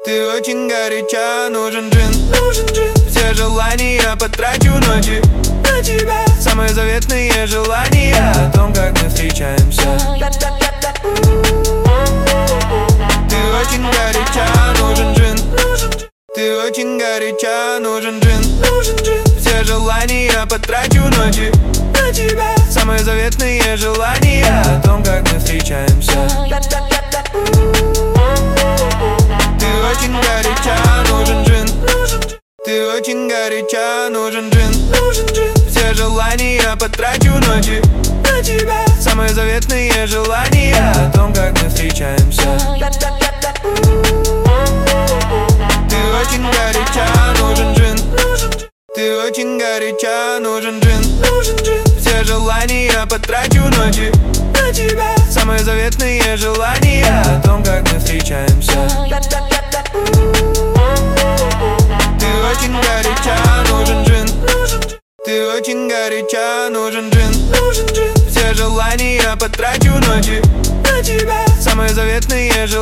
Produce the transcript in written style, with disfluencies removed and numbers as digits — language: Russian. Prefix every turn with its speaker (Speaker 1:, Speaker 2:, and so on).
Speaker 1: Ты очень горяча, нужен джин. Все желания потрачу ночи на тебя. Самые заветные желания о том, как мы встречаемся. Ты очень горяча, нужен джин. Ты очень горяча, нужен джин. Все желания потрачу ночи на тебя. Самые заветные желания о том, как мы встречаемся. Ты очень горяча, нужен джин. Ты очень горяча, нужен джин. Все желания потрачу ночи на тебя. Самые заветные желания о том, как мы встречаемся. Ты очень горяча, нужен джин. Ты очень горяча, нужен джин. Все желания потрачу ночи на тебя. Самые заветные желания о том, как мы встречаемся. Ты очень горяча, нужен джин. Ты очень горяча, нужен джин. Все желания потрачу ночи на тебя. Самые заветные желания.